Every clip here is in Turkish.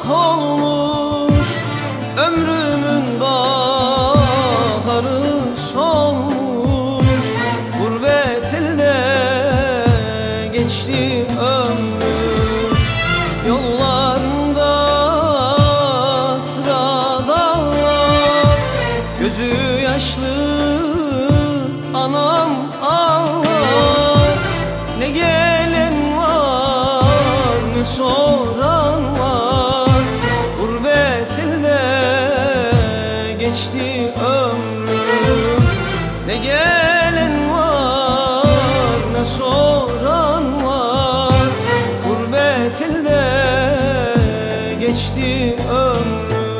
olmuş, ömrümün baharı solmuş. Gurbet elde geçti ömrüm, yollarında sıradanlar. Gözü yaşlı anam ağlar, ne gelen var ne soran var. Gurbet elde geçti ömrüm, ne gelen var ne soran var. Gurbet elde geçti ömrüm.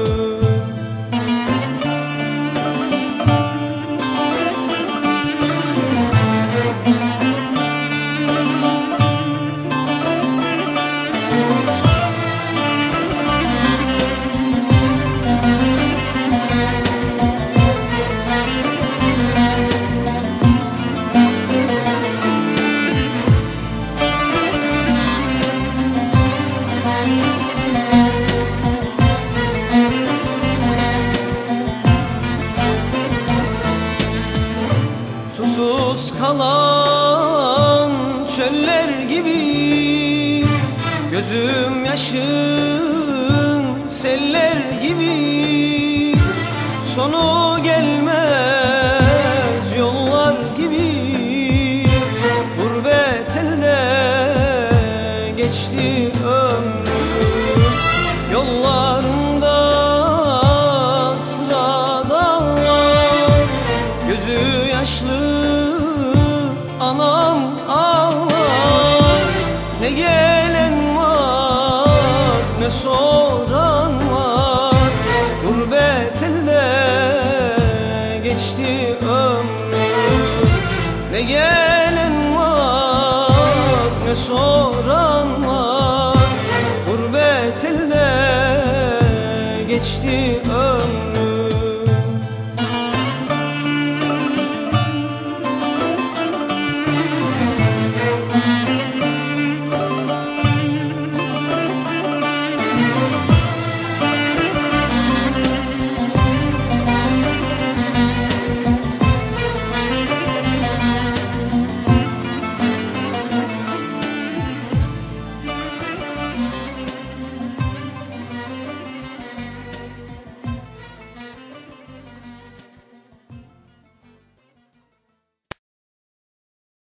Susuz kalan çöller gibi, gözüm yaşın seller gibi. Sonu gelmez yollar gibi, gurbet elde geçti ömrüm. Yollarında sıradanlar, gözü yaşlı anam ağlar. Ne gelen var ne soran var. Gurbet elde geçti ömrüm, ne gelen var ne soran var. Gurbet elde geçti ömrüm.